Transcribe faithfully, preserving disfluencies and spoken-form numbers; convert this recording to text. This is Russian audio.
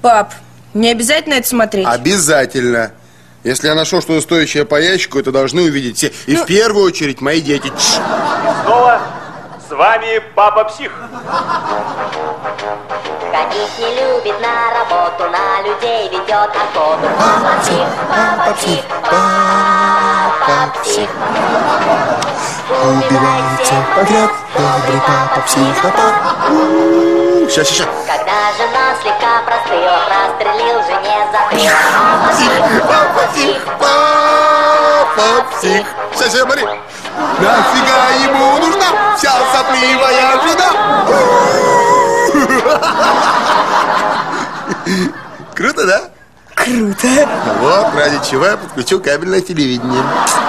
Пап, не обязательно это смотреть? Обязательно. Если я нашел что-то стоящее по ящику, это должны увидеть все. И ну... в первую очередь мои дети. Тш. И снова с вами Папа Псих. Каких не любит на работу, на людей ведет охоту. Папа Псих, Папа Псих, Папа Псих. Убивает всех подряд, добрый Папа Психопат. Сейчас, сейчас. Когда жена слегка простыла, прострелил жене затылок. Папа Псих, Папа Псих, Папа Псих. Сейчас, сейчас, смотри. Нафига ему нужна вся сопливая жена? Круто, да? Круто. Вот ради чего я подключил кабельное телевидение.